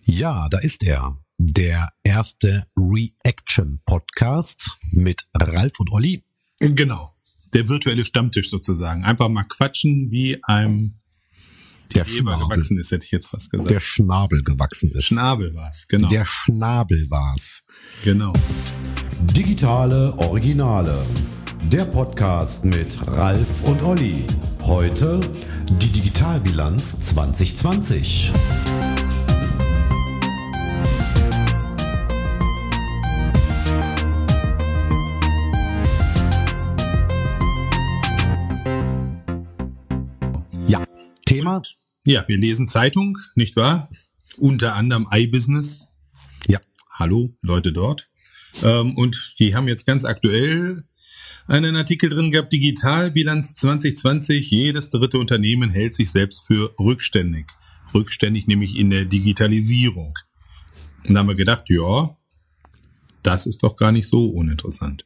Ja, da ist er. Der erste Reaction-Podcast mit Ralf und Olli. Genau. Der virtuelle Stammtisch sozusagen. Einfach mal quatschen, wie einem Der Eber gewachsen ist, hätte ich jetzt fast gesagt. Der Schnabel gewachsen ist. Schnabel war's, genau. Der Schnabel war's. Genau. Digitale Originale. Der Podcast mit Ralf und Olli. Heute die Digitalbilanz 2020. Ja, Thema? Ja, wir lesen Zeitung, nicht wahr? Unter anderem iBusiness. Ja. Hallo, Leute dort. Und die haben jetzt ganz aktuell einen Artikel drin gehabt, Digitalbilanz 2020. Jedes dritte Unternehmen hält sich selbst für rückständig. Rückständig nämlich in der Digitalisierung. Und da haben wir gedacht, ja, das ist doch gar nicht so uninteressant.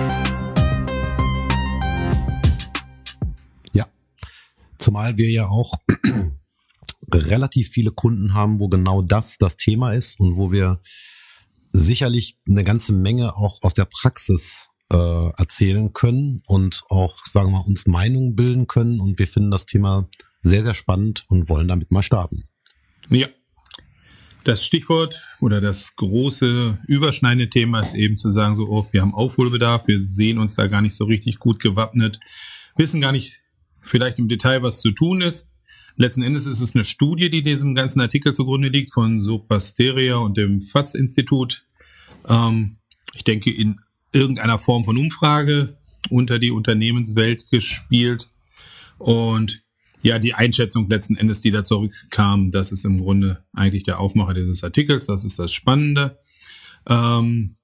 Ja, zumal wir ja auch relativ viele Kunden haben, wo genau das Thema ist und wo wir sicherlich eine ganze Menge auch aus der Praxis erzählen können und auch, sagen wir mal, uns Meinungen bilden können. Und wir finden das Thema sehr, sehr spannend und wollen damit mal starten. Ja, das Stichwort oder das große überschneidende Thema ist eben zu sagen, so, oh, wir haben Aufholbedarf, wir sehen uns da gar nicht so richtig gut gewappnet, wissen gar nicht vielleicht im Detail, was zu tun ist. Letzten Endes ist es eine Studie, die diesem ganzen Artikel zugrunde liegt, von Soprasteria und dem FAZ-Institut. Ich denke, in irgendeiner Form von Umfrage unter die Unternehmenswelt gespielt. Und ja, die Einschätzung letzten Endes, die da zurückkam, das ist im Grunde eigentlich der Aufmacher dieses Artikels. Das ist das Spannende. Ja,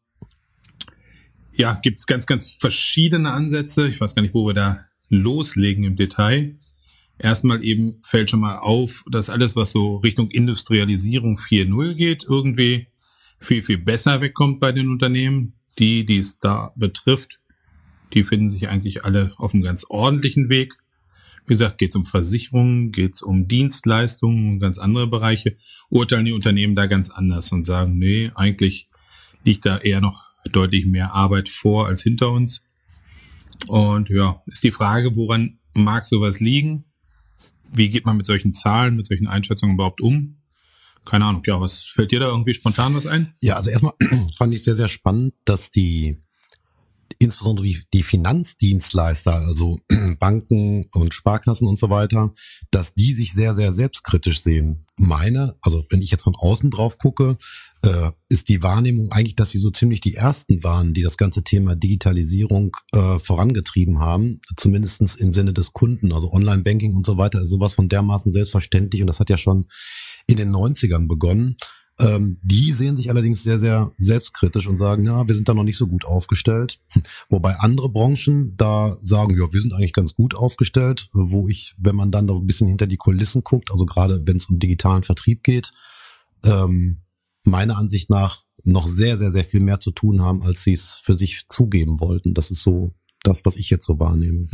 gibt es ganz, ganz verschiedene Ansätze. Ich weiß gar nicht, wo wir da loslegen im Detail. Erstmal eben fällt schon mal auf, dass alles, was so Richtung Industrialisierung 4.0 geht, irgendwie viel, viel besser wegkommt bei den Unternehmen. Die es da betrifft, die finden sich eigentlich alle auf einem ganz ordentlichen Weg. Wie gesagt, geht es um Versicherungen, geht es um Dienstleistungen, ganz andere Bereiche. Urteilen die Unternehmen da ganz anders und sagen, nee, eigentlich liegt da eher noch deutlich mehr Arbeit vor als hinter uns. Und ja, ist die Frage, woran mag sowas liegen? Wie geht man mit solchen Zahlen, mit solchen Einschätzungen überhaupt um? Keine Ahnung, ja, was fällt dir da irgendwie spontan was ein? Ja, also erstmal fand ich sehr, sehr spannend, dass insbesondere die Finanzdienstleister, also Banken und Sparkassen und so weiter, dass die sich sehr, sehr selbstkritisch sehen. Also wenn ich jetzt von außen drauf gucke, ist die Wahrnehmung eigentlich, dass sie so ziemlich die ersten waren, die das ganze Thema Digitalisierung vorangetrieben haben, zumindestens im Sinne des Kunden. Also Online-Banking und so weiter ist sowas von dermaßen selbstverständlich und das hat ja schon in den 90ern begonnen. Die sehen sich allerdings sehr, sehr selbstkritisch und sagen, ja, wir sind da noch nicht so gut aufgestellt. Wobei andere Branchen da sagen, ja, wir sind eigentlich ganz gut aufgestellt, wenn man dann noch ein bisschen hinter die Kulissen guckt, also gerade wenn es um digitalen Vertrieb geht, meiner Ansicht nach noch sehr, sehr, sehr viel mehr zu tun haben, als sie es für sich zugeben wollten. Das ist so das, was ich jetzt so wahrnehme.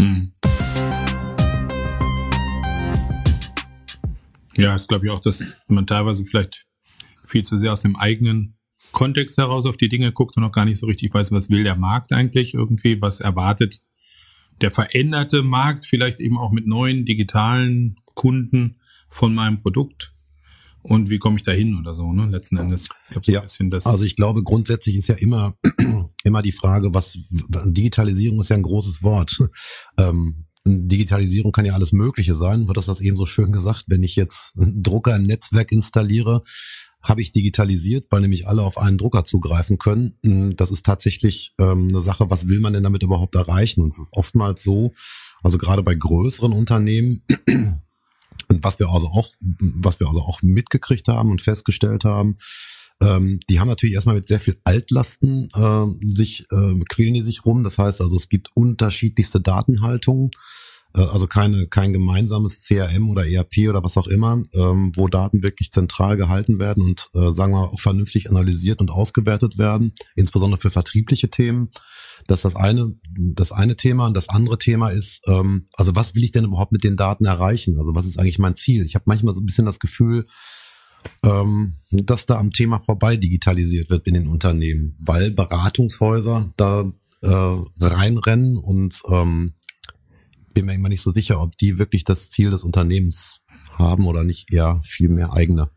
Ja, ist glaube ich auch, dass man teilweise vielleicht viel zu sehr aus dem eigenen Kontext heraus auf die Dinge guckt und noch gar nicht so richtig weiß, was will der Markt eigentlich irgendwie, was erwartet der veränderte Markt, vielleicht eben auch mit neuen digitalen Kunden von meinem Produkt und wie komme ich da hin oder so, ne? Letzten Endes. Ich glaub, so ein bisschen das. Also ich glaube, grundsätzlich ist ja immer die Frage, Digitalisierung ist ja ein großes Wort. Digitalisierung kann ja alles Mögliche sein. Du hast das eben so schön gesagt, wenn ich jetzt einen Drucker im Netzwerk installiere, habe ich digitalisiert, weil nämlich alle auf einen Drucker zugreifen können. Das ist tatsächlich eine Sache, was will man denn damit überhaupt erreichen? Und es ist oftmals so, also gerade bei größeren Unternehmen, was wir also auch mitgekriegt haben und festgestellt haben, die haben natürlich erstmal mit sehr viel Altlasten quälen die sich rum. Das heißt also, es gibt unterschiedlichste Datenhaltungen. Also kein gemeinsames CRM oder ERP oder was auch immer, wo Daten wirklich zentral gehalten werden und sagen wir auch vernünftig analysiert und ausgewertet werden, insbesondere für vertriebliche Themen. Das ist das eine Thema. Und das andere Thema ist, also was will ich denn überhaupt mit den Daten erreichen? Also was ist eigentlich mein Ziel? Ich habe manchmal so ein bisschen das Gefühl, dass da am Thema vorbei digitalisiert wird in den Unternehmen, weil Beratungshäuser da reinrennen und bin mir immer nicht so sicher, ob die wirklich das Ziel des Unternehmens haben oder nicht, eher viel mehr eigene.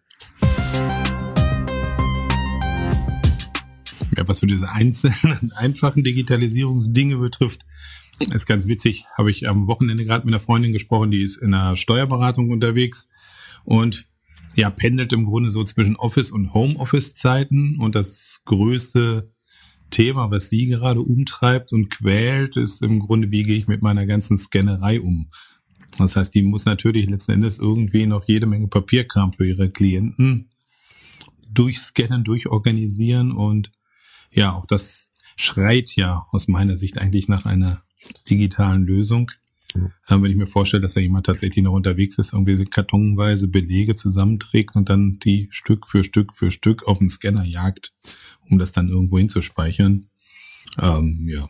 Ja, was so diese einzelnen, einfachen Digitalisierungsdinge betrifft, ist ganz witzig. Habe ich am Wochenende gerade mit einer Freundin gesprochen, die ist in einer Steuerberatung unterwegs und ja, pendelt im Grunde so zwischen Office- und Homeoffice-Zeiten. Und das größte Thema, was sie gerade umtreibt und quält, ist im Grunde, wie gehe ich mit meiner ganzen Scannerei um? Das heißt, die muss natürlich letzten Endes irgendwie noch jede Menge Papierkram für ihre Klienten durchscannen, durchorganisieren und ja, auch das schreit ja aus meiner Sicht eigentlich nach einer digitalen Lösung. Wenn ich mir vorstelle, dass da jemand tatsächlich noch unterwegs ist, irgendwie kartonweise Belege zusammenträgt und dann die Stück für Stück für Stück auf den Scanner jagt, um das dann irgendwo hinzuspeichern. Ja.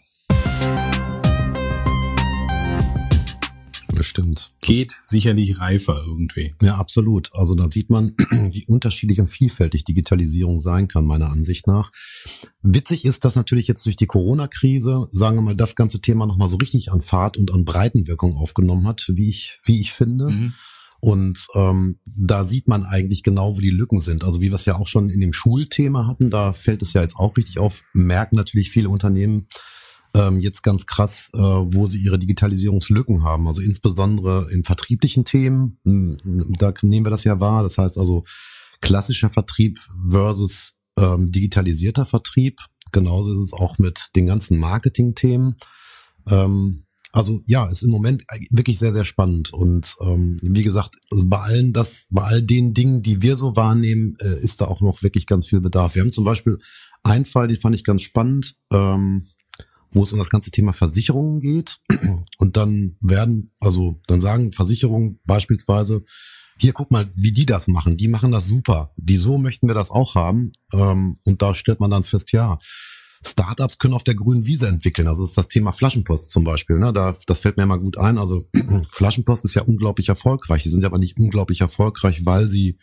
Bestimmt. Geht sicherlich reifer irgendwie. Ja, absolut. Also da sieht man, wie unterschiedlich und vielfältig Digitalisierung sein kann, meiner Ansicht nach. Witzig ist, dass natürlich jetzt durch die Corona-Krise, sagen wir mal, das ganze Thema nochmal so richtig an Fahrt und an Breitenwirkung aufgenommen hat, wie ich finde. Mhm. Und da sieht man eigentlich genau, wo die Lücken sind. Also wie wir es ja auch schon in dem Schulthema hatten, da fällt es ja jetzt auch richtig auf, merken natürlich viele Unternehmen jetzt ganz krass, wo sie ihre Digitalisierungslücken haben. Also insbesondere in vertrieblichen Themen, da nehmen wir das ja wahr. Das heißt also klassischer Vertrieb versus digitalisierter Vertrieb. Genauso ist es auch mit den ganzen Marketing-Themen. Also ja, ist im Moment wirklich sehr, sehr spannend. Und wie gesagt, also bei all den Dingen, die wir so wahrnehmen, ist da auch noch wirklich ganz viel Bedarf. Wir haben zum Beispiel einen Fall, den fand ich ganz spannend, wo es um das ganze Thema Versicherungen geht. Und dann sagen Versicherungen beispielsweise, hier, guck mal, wie die das machen. Die machen das super. So möchten wir das auch haben. Und da stellt man dann fest, ja, Startups können auf der grünen Wiese entwickeln. Also ist das Thema Flaschenpost zum Beispiel. Ne? Das fällt mir mal gut ein. Also Flaschenpost ist ja unglaublich erfolgreich. Die sind aber nicht unglaublich erfolgreich, weil sie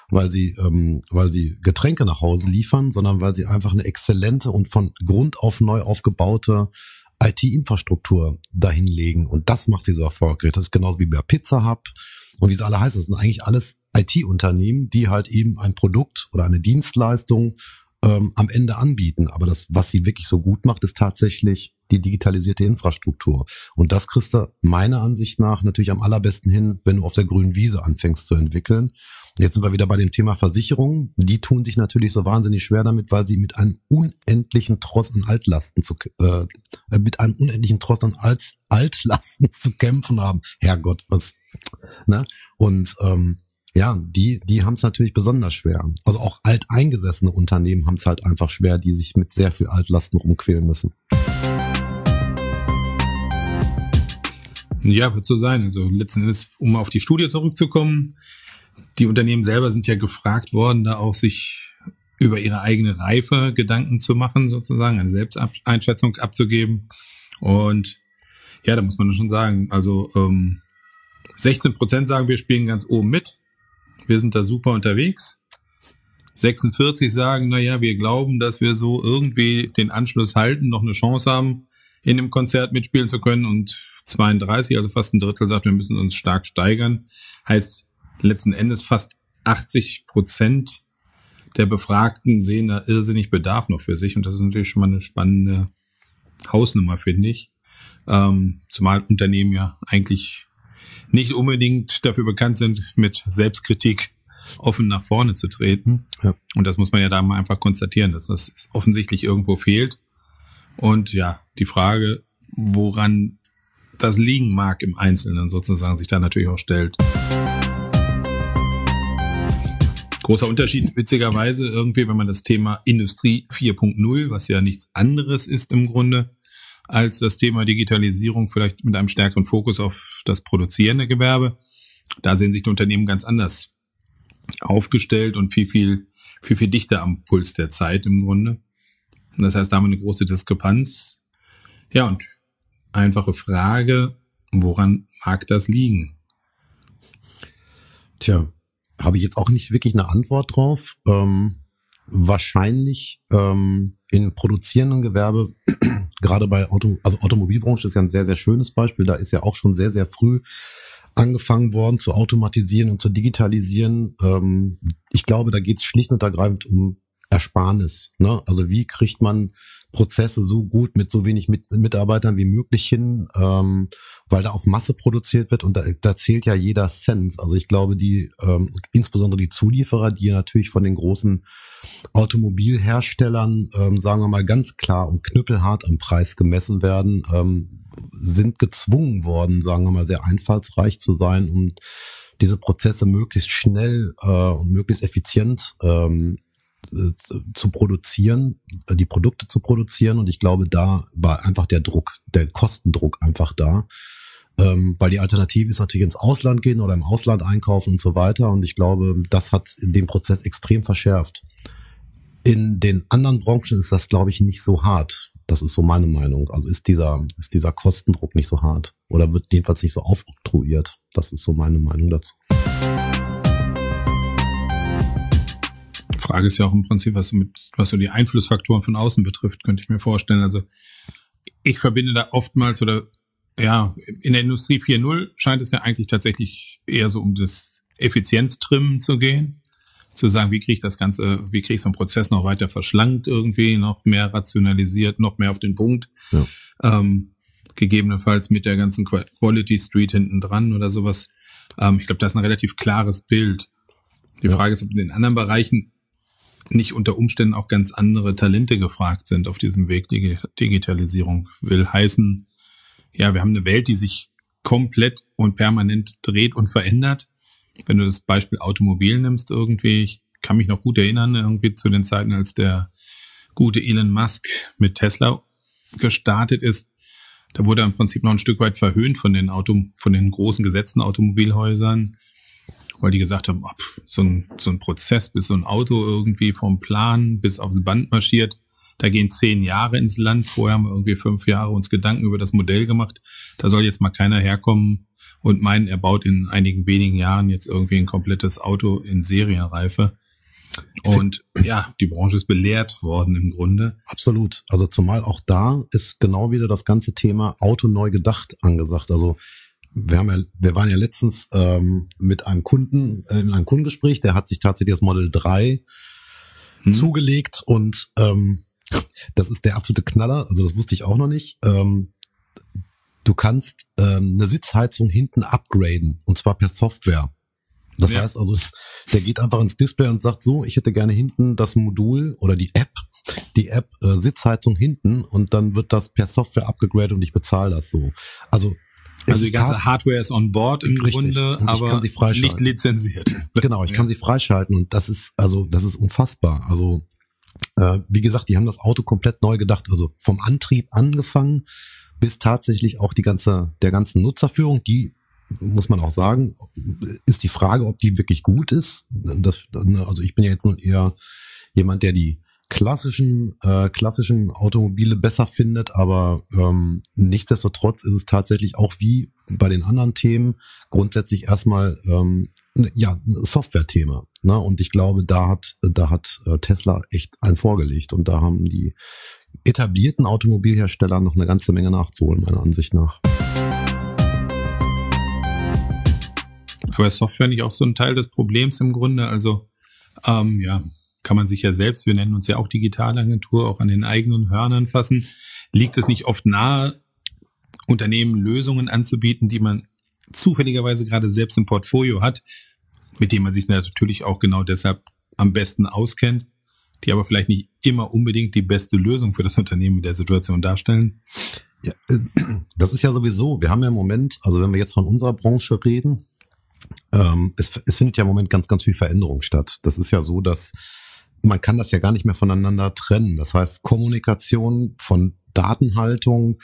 Getränke nach Hause liefern, sondern weil sie einfach eine exzellente und von Grund auf neu aufgebaute IT-Infrastruktur dahinlegen. Und das macht sie so erfolgreich. Das ist genauso wie bei Pizza Hut und wie sie alle heißen. Das sind eigentlich alles IT-Unternehmen, die halt eben ein Produkt oder eine Dienstleistung am Ende anbieten. Aber das, was sie wirklich so gut macht, ist tatsächlich die digitalisierte Infrastruktur. Und das kriegst du meiner Ansicht nach natürlich am allerbesten hin, wenn du auf der grünen Wiese anfängst zu entwickeln. Jetzt sind wir wieder bei dem Thema Versicherungen. Die tun sich natürlich so wahnsinnig schwer damit, weil sie mit einem unendlichen Tross an Altlasten zu kämpfen haben. Herrgott, was, ne? Und ja, die haben es natürlich besonders schwer. Also auch alteingesessene Unternehmen haben es halt einfach schwer, die sich mit sehr viel Altlasten rumquälen müssen. Ja, wird so sein. Also letzten Endes, um auf die Studie zurückzukommen, die Unternehmen selber sind ja gefragt worden, da auch sich über ihre eigene Reife Gedanken zu machen, sozusagen, eine Selbsteinschätzung abzugeben. Und ja, da muss man schon sagen, also 16% sagen, wir spielen ganz oben mit. Wir sind da super unterwegs. 46 sagen, naja, wir glauben, dass wir so irgendwie den Anschluss halten, noch eine Chance haben, in dem Konzert mitspielen zu können. Und 32, also fast ein Drittel, sagt, wir müssen uns stark steigern. Heißt, letzten Endes fast 80% der Befragten sehen da irrsinnig Bedarf noch für sich. Und das ist natürlich schon mal eine spannende Hausnummer, finde ich. Zumal Unternehmen ja eigentlich nicht unbedingt dafür bekannt sind, mit Selbstkritik offen nach vorne zu treten. Ja. Und das muss man ja da mal einfach konstatieren, dass das offensichtlich irgendwo fehlt. Und ja, die Frage, woran das liegen mag im Einzelnen sozusagen, sich da natürlich auch stellt. Großer Unterschied, witzigerweise irgendwie, wenn man das Thema Industrie 4.0, was ja nichts anderes ist im Grunde, als das Thema Digitalisierung, vielleicht mit einem stärkeren Fokus auf das produzierende Gewerbe. Da sehen sich die Unternehmen ganz anders aufgestellt und viel dichter am Puls der Zeit im Grunde. Und das heißt, da haben wir eine große Diskrepanz. Ja, und einfache Frage, woran mag das liegen? Tja, habe ich jetzt auch nicht wirklich eine Antwort drauf. Wahrscheinlich im produzierenden Gewerbe, gerade bei Automobilbranche ist ja ein sehr, sehr schönes Beispiel. Da ist ja auch schon sehr, sehr früh angefangen worden zu automatisieren und zu digitalisieren. Ich glaube, da geht es schlicht und ergreifend um Ersparnis. Ne? Also wie kriegt man Prozesse so gut mit so wenig Mitarbeitern wie möglich hin, weil da auf Masse produziert wird und da zählt ja jeder Cent. Also ich glaube, insbesondere die Zulieferer, die natürlich von den großen Automobilherstellern, sagen wir mal ganz klar und knüppelhart am Preis gemessen werden, sind gezwungen worden, sagen wir mal, sehr einfallsreich zu sein, um diese Prozesse möglichst schnell und möglichst effizient zu produzieren, die Produkte zu produzieren. Und ich glaube, da war einfach der Kostendruck einfach da. Weil die Alternative ist natürlich ins Ausland gehen oder im Ausland einkaufen und so weiter. Und ich glaube, das hat den Prozess extrem verschärft. In den anderen Branchen ist das, glaube ich, nicht so hart. Das ist so meine Meinung. Also ist dieser Kostendruck nicht so hart oder wird jedenfalls nicht so aufoktroyiert. Das ist so meine Meinung dazu. Frage ist ja auch im Prinzip, was so die Einflussfaktoren von außen betrifft, könnte ich mir vorstellen. Also ich verbinde da oftmals in der Industrie 4.0 scheint es ja eigentlich tatsächlich eher so um das Effizienztrimmen zu gehen. Zu sagen, wie kriege ich so einen Prozess noch weiter verschlankt irgendwie, noch mehr rationalisiert, noch mehr auf den Punkt. Ja. Gegebenenfalls mit der ganzen Quality Street hinten dran oder sowas. Ich glaube, das ist ein relativ klares Bild. Die Frage ist, ob in den anderen Bereichen nicht unter Umständen auch ganz andere Talente gefragt sind auf diesem Weg. Digitalisierung will heißen, ja, wir haben eine Welt, die sich komplett und permanent dreht und verändert. Wenn du das Beispiel Automobil nimmst irgendwie, ich kann mich noch gut erinnern, irgendwie zu den Zeiten, als der gute Elon Musk mit Tesla gestartet ist, da wurde er im Prinzip noch ein Stück weit verhöhnt von den großen gesetzten Automobilhäusern, weil die gesagt haben, so ein Prozess, bis so ein Auto irgendwie vom Plan bis aufs Band marschiert, da gehen 10 Jahre ins Land. Vorher haben wir irgendwie 5 Jahre uns Gedanken über das Modell gemacht. Da soll jetzt mal keiner herkommen und meinen, er baut in einigen wenigen Jahren jetzt irgendwie ein komplettes Auto in Serienreife. Und ja, die Branche ist belehrt worden im Grunde. Absolut. Also zumal auch da ist genau wieder das ganze Thema Auto neu gedacht angesagt. Also wir waren ja letztens mit einem Kunden in einem Kundengespräch, der hat sich tatsächlich das Model 3 zugelegt und das ist der absolute Knaller, also das wusste ich auch noch nicht. Du kannst eine Sitzheizung hinten upgraden und zwar per Software. Das heißt also, der geht einfach ins Display und sagt so, ich hätte gerne hinten das Modul oder die App Sitzheizung hinten und dann wird das per Software abgegradet und ich bezahle das so. Also die ganze Hardware ist on board im Grunde, aber nicht lizenziert. Genau, ich kann sie freischalten und das ist unfassbar. Also wie gesagt, die haben das Auto komplett neu gedacht, also vom Antrieb angefangen bis tatsächlich auch der ganzen Nutzerführung, die muss man auch sagen, ist die Frage, ob die wirklich gut ist. Also ich bin ja jetzt nun eher jemand, der die klassischen Automobile besser findet, aber nichtsdestotrotz ist es tatsächlich auch wie bei den anderen Themen grundsätzlich erstmal ein Software-Thema. Ne? Und ich glaube, da hat Tesla echt einen vorgelegt und da haben die etablierten Automobilhersteller noch eine ganze Menge nachzuholen, meiner Ansicht nach. Aber ist Software nicht auch so ein Teil des Problems im Grunde? Also kann man sich ja selbst, wir nennen uns ja auch Digitalagentur, auch an den eigenen Hörnern fassen. Liegt es nicht oft nahe, Unternehmen Lösungen anzubieten, die man zufälligerweise gerade selbst im Portfolio hat, mit denen man sich natürlich auch genau deshalb am besten auskennt, die aber vielleicht nicht immer unbedingt die beste Lösung für das Unternehmen in der Situation darstellen? Ja, das ist ja sowieso, wir haben ja im Moment, also wenn wir jetzt von unserer Branche reden, es findet ja im Moment ganz, ganz viel Veränderung statt. Das ist ja so, dass man kann das ja gar nicht mehr voneinander trennen. Das heißt, Kommunikation von Datenhaltung,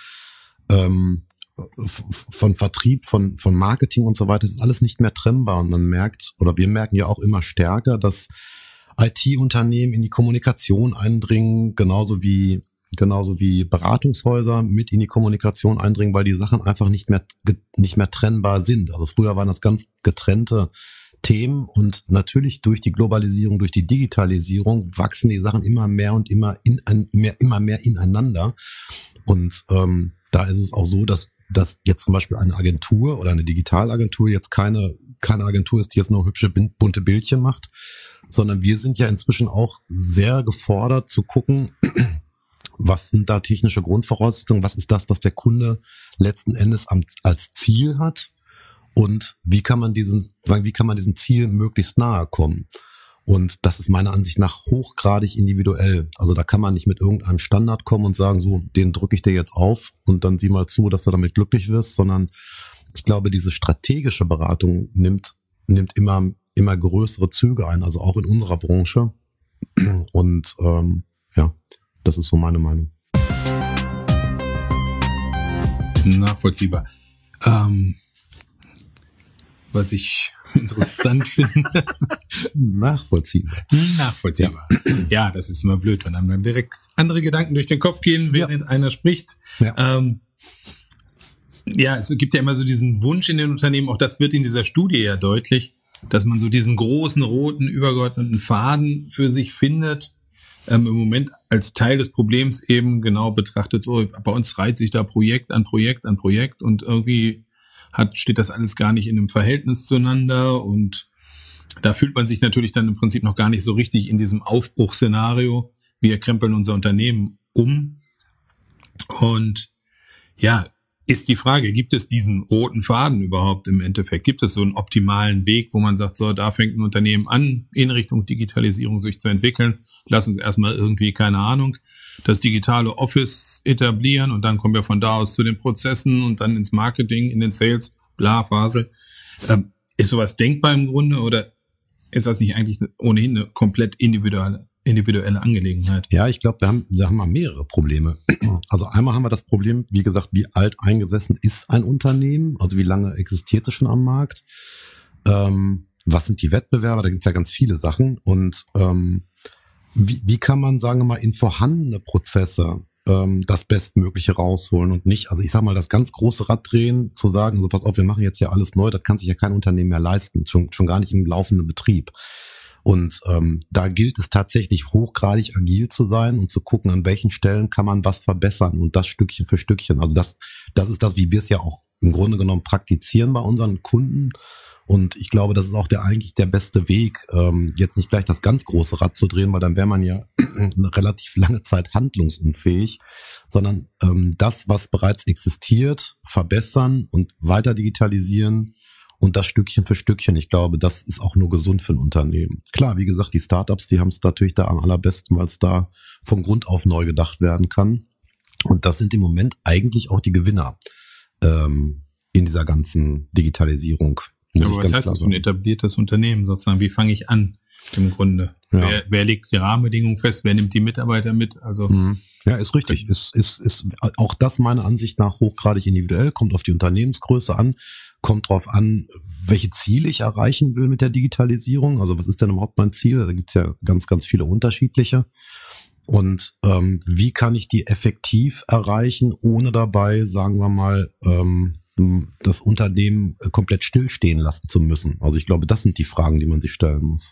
von Vertrieb, von Marketing und so weiter, ist alles nicht mehr trennbar. Und man merkt, oder wir merken ja auch immer stärker, dass IT-Unternehmen in die Kommunikation eindringen, genauso wie Beratungshäuser mit in die Kommunikation eindringen, weil die Sachen einfach nicht mehr trennbar sind. Also früher waren das ganz getrennte Themen und natürlich durch die Globalisierung, durch die Digitalisierung wachsen die Sachen immer mehr und immer mehr ineinander. Und da ist es auch so, dass jetzt zum Beispiel eine Agentur oder eine Digitalagentur jetzt keine Agentur ist, die jetzt nur hübsche, bunte Bildchen macht, sondern wir sind ja inzwischen auch sehr gefordert zu gucken, was sind da technische Grundvoraussetzungen, was ist das, was der Kunde letzten Endes als Ziel hat und wie kann man diesem Ziel möglichst nahe kommen. Und das ist meiner Ansicht nach hochgradig individuell. Also da kann man nicht mit irgendeinem Standard kommen und sagen, so, den drücke ich dir jetzt auf und dann sieh mal zu, dass du damit glücklich wirst, sondern ich glaube, diese strategische Beratung nimmt immer größere Züge ein, also auch in unserer Branche. Und ja, das ist so meine Meinung. Nachvollziehbar. Was ich interessant finde. Nachvollziehbar. Ja, das ist immer blöd, wenn einem dann direkt andere Gedanken durch den Kopf gehen, während einer spricht. Ja. Ja, es gibt ja immer so diesen Wunsch in den Unternehmen, auch das wird in dieser Studie ja deutlich, dass man so diesen großen, roten, übergeordneten Faden für sich findet, im Moment als Teil des Problems eben genau betrachtet, so, bei uns reiht sich da Projekt an Projekt an Projekt und irgendwie steht das alles gar nicht in einem Verhältnis zueinander und da fühlt man sich natürlich dann im Prinzip noch gar nicht so richtig in diesem Aufbruchsszenario. Wir krempeln unser Unternehmen um. Und ja, ist die Frage, gibt es diesen roten Faden überhaupt im Endeffekt? Gibt es so einen optimalen Weg, wo man sagt, so, da fängt ein Unternehmen an, in Richtung Digitalisierung sich zu entwickeln. Lass uns erstmal irgendwie, keine Ahnung, das digitale Office etablieren und dann kommen wir von da aus zu den Prozessen und dann ins Marketing, in den Sales, bla, Fasel. Ist sowas denkbar im Grunde oder ist das nicht eigentlich ohnehin eine komplett individuelle Angelegenheit? Ja, ich glaube, wir haben mal mehrere Probleme. Also einmal haben wir das Problem, wie gesagt, wie alt eingesessen ist ein Unternehmen, also wie lange existiert es schon am Markt, was sind die Wettbewerber, da gibt es ja ganz viele Sachen und wie kann man, sagen wir mal, in vorhandene Prozesse das Bestmögliche rausholen und nicht, also ich sag mal, das ganz große Rad drehen, zu sagen, also pass auf, wir machen jetzt hier alles neu, das kann sich ja kein Unternehmen mehr leisten, schon gar nicht im laufenden Betrieb. Und da gilt es tatsächlich hochgradig agil zu sein und zu gucken, an welchen Stellen kann man was verbessern und das Stückchen für Stückchen. Also das ist das, wie wir es ja auch im Grunde genommen praktizieren bei unseren Kunden. Und ich glaube, das ist auch eigentlich der beste Weg, jetzt nicht gleich das ganz große Rad zu drehen, weil dann wäre man ja eine relativ lange Zeit handlungsunfähig, sondern das, was bereits existiert, verbessern und weiter digitalisieren und das Stückchen für Stückchen. Ich glaube, das ist auch nur gesund für ein Unternehmen. Klar, wie gesagt, die Startups, die haben es natürlich da am allerbesten, weil es da von Grund auf neu gedacht werden kann. Und das sind im Moment eigentlich auch die Gewinner in dieser ganzen Digitalisierung. Aber was heißt das für ein etabliertes Unternehmen sozusagen? Wie fange ich an im Grunde? Ja. Wer legt die Rahmenbedingungen fest? Wer nimmt die Mitarbeiter mit? Also ja, ist richtig. Ist auch das meiner Ansicht nach hochgradig individuell, kommt auf die Unternehmensgröße an, kommt drauf an, welche Ziele ich erreichen will mit der Digitalisierung. Also was ist denn überhaupt mein Ziel? Da gibt's ja ganz, ganz viele unterschiedliche. Und wie kann ich die effektiv erreichen, ohne dabei, sagen wir mal, das Unternehmen komplett stillstehen lassen zu müssen? Also ich glaube, das sind die Fragen, die man sich stellen muss.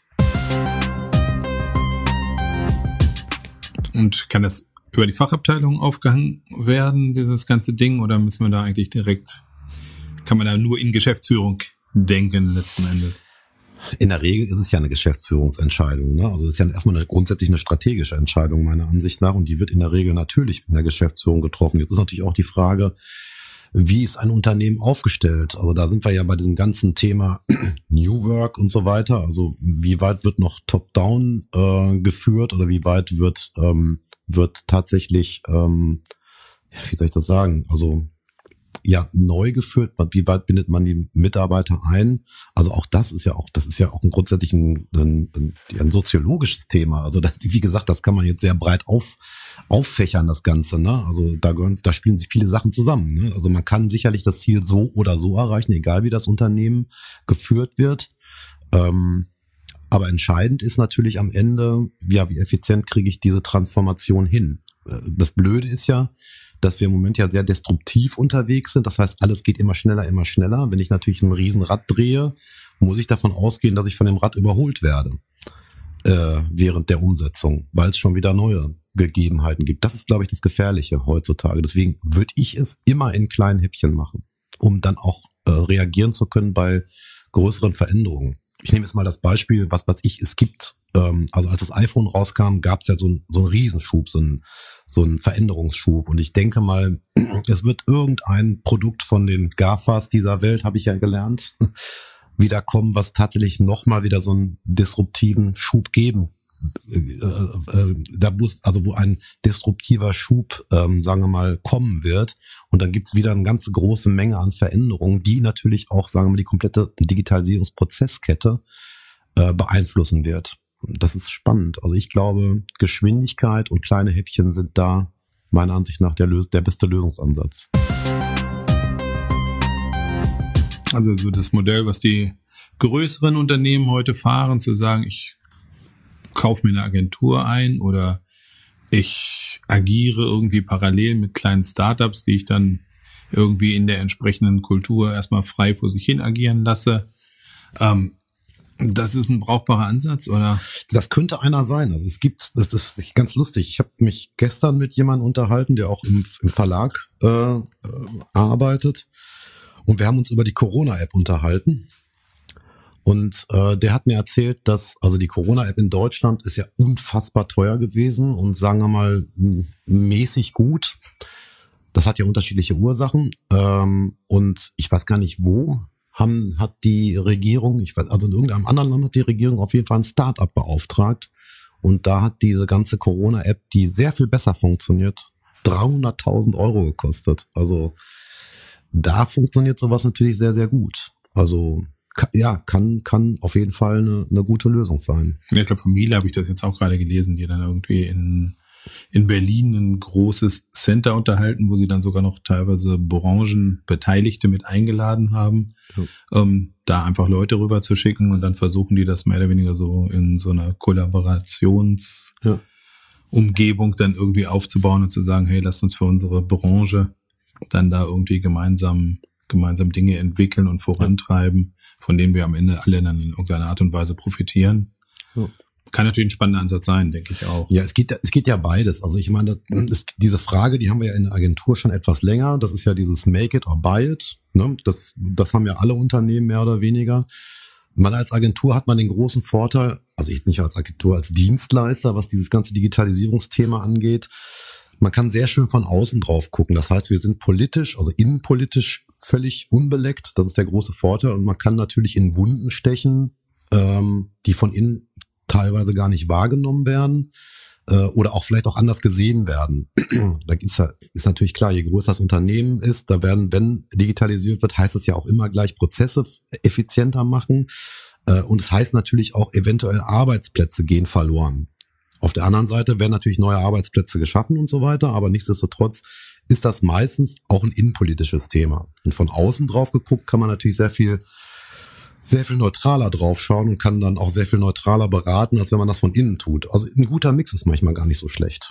Und kann das über die Fachabteilung aufgehangen werden, dieses ganze Ding, oder müssen wir da eigentlich kann man da nur in Geschäftsführung denken letzten Endes? In der Regel ist es ja eine Geschäftsführungsentscheidung, ne? Also es ist ja erstmal grundsätzlich eine strategische Entscheidung meiner Ansicht nach und die wird in der Regel natürlich in der Geschäftsführung getroffen. Jetzt ist natürlich auch die Frage, wie ist ein Unternehmen aufgestellt? Also da sind wir ja bei diesem ganzen Thema New Work und so weiter. Also wie weit wird noch Top-Down geführt oder wie weit wird tatsächlich, wie soll ich das sagen? Also ja, neu geführt, wie weit bindet man die Mitarbeiter ein? Also auch das ist ja auch ein grundsätzlich ein soziologisches Thema. Also das, wie gesagt, das kann man jetzt sehr breit auffächern, das Ganze, ne? Also da spielen sich viele Sachen zusammen, ne? Also man kann sicherlich das Ziel so oder so erreichen, egal wie das Unternehmen geführt wird. Aber entscheidend ist natürlich am Ende, ja, wie effizient kriege ich diese Transformation hin? Das Blöde ist ja, dass wir im Moment ja sehr destruktiv unterwegs sind. Das heißt, alles geht immer schneller, immer schneller. Wenn ich natürlich ein Riesenrad drehe, muss ich davon ausgehen, dass ich von dem Rad überholt werde während der Umsetzung, weil es schon wieder neue Gegebenheiten gibt. Das ist, glaube ich, das Gefährliche heutzutage. Deswegen würde ich es immer in kleinen Häppchen machen, um dann auch reagieren zu können bei größeren Veränderungen. Ich nehme jetzt mal das Beispiel, es gibt, also als das iPhone rauskam, gab es ja so einen Riesenschub, so einen Veränderungsschub. Und ich denke mal, es wird irgendein Produkt von den GAFAs dieser Welt, habe ich ja gelernt, wieder kommen, was tatsächlich nochmal wieder so einen disruptiven Schub geben. Wo ein disruptiver Schub, sagen wir mal, kommen wird. Und dann gibt's wieder eine ganz große Menge an Veränderungen, die natürlich auch, sagen wir mal, die komplette Digitalisierungsprozesskette beeinflussen wird. Das ist spannend. Also ich glaube, Geschwindigkeit und kleine Häppchen sind da meiner Ansicht nach der beste Lösungsansatz. Also so das Modell, was die größeren Unternehmen heute fahren, zu sagen, ich kaufe mir eine Agentur ein oder ich agiere irgendwie parallel mit kleinen Startups, die ich dann irgendwie in der entsprechenden Kultur erstmal frei vor sich hin agieren lasse. Das ist ein brauchbarer Ansatz, oder? Das könnte einer sein. Also das ist ganz lustig. Ich habe mich gestern mit jemandem unterhalten, der auch im Verlag arbeitet. Und wir haben uns über die Corona-App unterhalten. Und der hat mir erzählt, dass also die Corona-App in Deutschland ist ja unfassbar teuer gewesen und sagen wir mal mäßig gut. Das hat ja unterschiedliche Ursachen. Und ich weiß gar nicht wo, hat die Regierung, also in irgendeinem anderen Land hat die Regierung auf jeden Fall ein Start-up beauftragt. Und da hat diese ganze Corona-App, die sehr viel besser funktioniert, 300.000 € gekostet. Also da funktioniert sowas natürlich sehr, sehr gut. Also kann auf jeden Fall eine gute Lösung sein. Ja, ich glaube, von Miele habe ich das jetzt auch gerade gelesen, die dann irgendwie in Berlin ein großes Center unterhalten, wo sie dann sogar noch teilweise Branchenbeteiligte mit eingeladen haben, da einfach Leute rüber zu schicken und dann versuchen die das mehr oder weniger so in so einer Kollaborationsumgebung dann irgendwie aufzubauen und zu sagen, hey, lasst uns für unsere Branche dann da irgendwie gemeinsam Dinge entwickeln und vorantreiben, von denen wir am Ende alle dann in irgendeiner Art und Weise profitieren. Ja. Kann natürlich ein spannender Ansatz sein, denke ich auch. Ja, es geht ja beides. Also ich meine, diese Frage, die haben wir ja in der Agentur schon etwas länger. Das ist ja dieses Make it or buy it. Ne? Das haben ja alle Unternehmen mehr oder weniger. Als Agentur hat man den großen Vorteil, also jetzt nicht als Agentur, als Dienstleister, was dieses ganze Digitalisierungsthema angeht. Man kann sehr schön von außen drauf gucken. Das heißt, wir sind politisch, also innenpolitisch völlig unbeleckt. Das ist der große Vorteil. Und man kann natürlich in Wunden stechen, die von innen teilweise gar nicht wahrgenommen werden oder auch vielleicht auch anders gesehen werden. Da ist natürlich klar, je größer das Unternehmen ist, da werden, wenn digitalisiert wird, heißt es ja auch immer gleich Prozesse effizienter machen. Und es heißt natürlich auch, eventuell Arbeitsplätze gehen verloren. Auf der anderen Seite werden natürlich neue Arbeitsplätze geschaffen und so weiter, aber nichtsdestotrotz ist das meistens auch ein innenpolitisches Thema. Und von außen drauf geguckt kann man natürlich sehr viel neutraler drauf schauen und kann dann auch sehr viel neutraler beraten, als wenn man das von innen tut. Also ein guter Mix ist manchmal gar nicht so schlecht.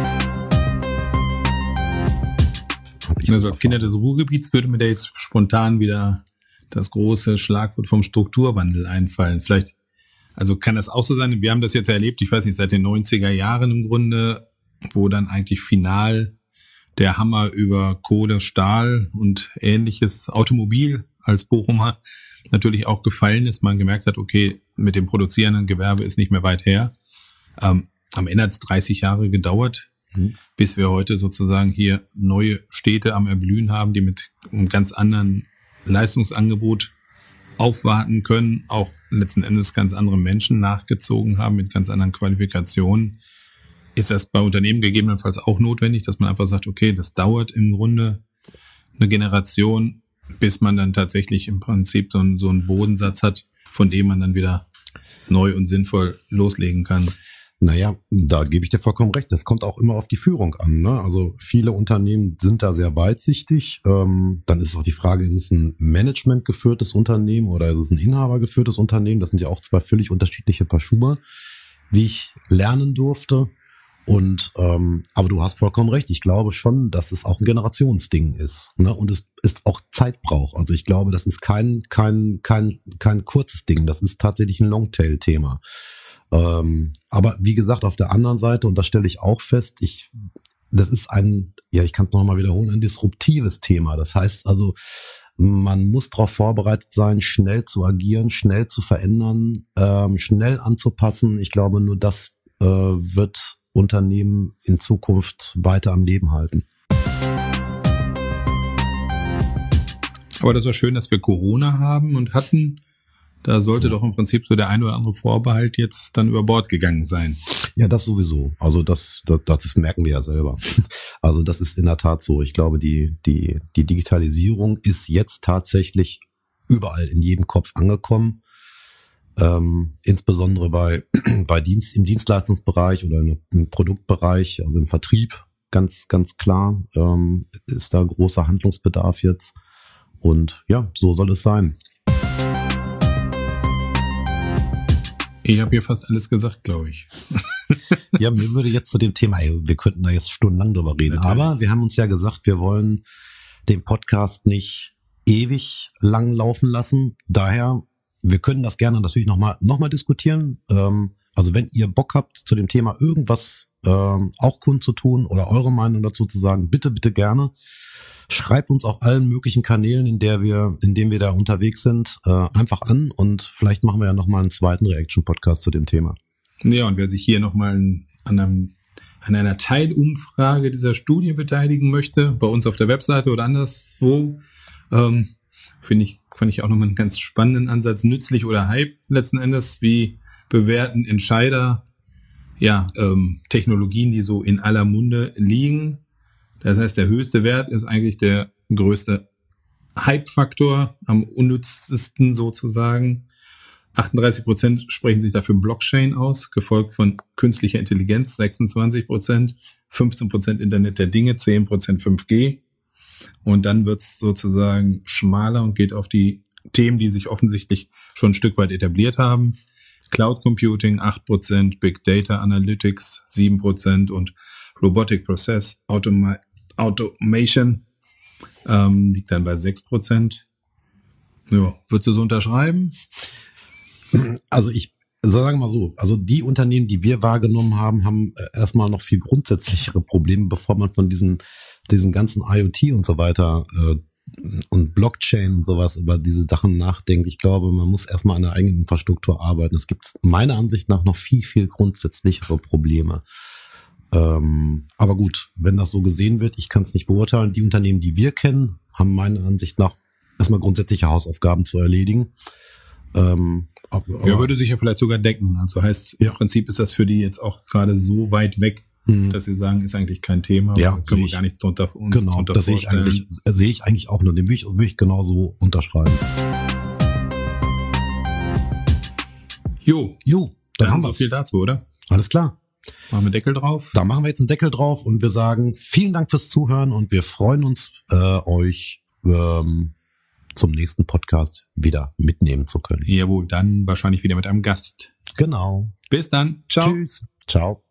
Also als Kinder des Ruhrgebiets würde mir da jetzt spontan wieder das große Schlagwort vom Strukturwandel einfallen. Vielleicht, also kann das auch so sein, wir haben das jetzt erlebt, ich weiß nicht, seit den 90er Jahren im Grunde, wo dann eigentlich final der Hammer über Kohle, Stahl und ähnliches Automobil als Bochumer natürlich auch gefallen ist. Man gemerkt hat, okay, mit dem produzierenden Gewerbe ist nicht mehr weit her. Am Ende hat es 30 Jahre gedauert, bis wir heute sozusagen hier neue Städte am Erblühen haben, die mit einem ganz anderen Leistungsangebot aufwarten können, auch letzten Endes ganz andere Menschen nachgezogen haben mit ganz anderen Qualifikationen. Ist das bei Unternehmen gegebenenfalls auch notwendig, dass man einfach sagt, okay, das dauert im Grunde eine Generation, bis man dann tatsächlich im Prinzip so einen Bodensatz hat, von dem man dann wieder neu und sinnvoll loslegen kann? Naja, da gebe ich dir vollkommen recht. Das kommt auch immer auf die Führung an, ne? Also viele Unternehmen sind da sehr weitsichtig. Dann ist auch die Frage, ist es ein managementgeführtes Unternehmen oder ist es ein inhabergeführtes Unternehmen? Das sind ja auch zwei völlig unterschiedliche Paar Schuhe, wie ich lernen durfte. Und aber du hast vollkommen recht. Ich glaube schon, dass es auch ein Generationsding ist, ne? Und es ist auch Zeit braucht. Also ich glaube, das ist kein kurzes Ding. Das ist tatsächlich ein Longtail-Thema. Aber wie gesagt, auf der anderen Seite, und das stelle ich auch fest, das ist ich kann es noch mal wiederholen, ein disruptives Thema. Das heißt also, man muss darauf vorbereitet sein, schnell zu agieren, schnell zu verändern, schnell anzupassen. Ich glaube, nur das wird Unternehmen in Zukunft weiter am Leben halten. Aber das ist schön, dass wir Corona haben und hatten. Da sollte doch im Prinzip so der ein oder andere Vorbehalt jetzt dann über Bord gegangen sein. Ja, das sowieso. Also das merken wir ja selber. Also das ist in der Tat so. Ich glaube, die Digitalisierung ist jetzt tatsächlich überall in jedem Kopf angekommen. Insbesondere im Dienstleistungsbereich oder im Produktbereich, also im Vertrieb, ganz, ganz klar, ist da großer Handlungsbedarf jetzt. Und ja, so soll es sein. Ich habe hier fast alles gesagt, glaube ich. Ja, mir würde jetzt zu dem Thema, wir könnten da jetzt stundenlang drüber reden, natürlich. Aber wir haben uns ja gesagt, wir wollen den Podcast nicht ewig lang laufen lassen. Daher, wir können das gerne natürlich noch mal diskutieren. Also wenn ihr Bock habt, zu dem Thema irgendwas auch kundzutun oder eure Meinung dazu zu sagen, bitte, bitte gerne. Schreibt uns auf allen möglichen Kanälen, in denen wir da unterwegs sind, einfach an, und vielleicht machen wir ja nochmal einen zweiten Reaction-Podcast zu dem Thema. Ja, und wer sich hier nochmal an einer Teilumfrage dieser Studie beteiligen möchte, bei uns auf der Webseite oder anderswo, fand ich auch nochmal einen ganz spannenden Ansatz, nützlich oder Hype letzten Endes, wie bewerten Entscheider Technologien, die so in aller Munde liegen. Das heißt, der höchste Wert ist eigentlich der größte Hype-Faktor, am unnützesten sozusagen. 38% sprechen sich dafür Blockchain aus, gefolgt von künstlicher Intelligenz, 26%, 15% Internet der Dinge, 10% 5G. Und dann wird es sozusagen schmaler und geht auf die Themen, die sich offensichtlich schon ein Stück weit etabliert haben. Cloud Computing 8%, Big Data Analytics 7% und Robotic Process Automation liegt dann bei 6%. Ja, würdest du so unterschreiben? Also ich sage mal so, also die Unternehmen, die wir wahrgenommen haben erstmal noch viel grundsätzlichere Probleme, bevor man von diesen ganzen IoT und so weiter und Blockchain und sowas über diese Sachen nachdenkt. Ich glaube, man muss erstmal an der eigenen Infrastruktur arbeiten. Es gibt meiner Ansicht nach noch viel, viel grundsätzlichere Probleme. Aber gut, wenn das so gesehen wird, ich kann es nicht beurteilen. Die Unternehmen, die wir kennen, haben meiner Ansicht nach erstmal grundsätzliche Hausaufgaben zu erledigen. Würde sich ja vielleicht sogar decken. Also heißt, im Prinzip ist das für die jetzt auch gerade so weit weg, dass sie sagen, ist eigentlich kein Thema. Ja, können wir gar nichts drunter Genau, das sehe ich eigentlich auch nur. Den würde ich genauso unterschreiben. Jo, dann haben wir so viel dazu, oder? Alles klar. Machen wir Deckel drauf? Da machen wir jetzt einen Deckel drauf und wir sagen vielen Dank fürs Zuhören und wir freuen uns, euch zum nächsten Podcast wieder mitnehmen zu können. Jawohl, dann wahrscheinlich wieder mit einem Gast. Genau. Bis dann. Ciao. Tschüss. Ciao.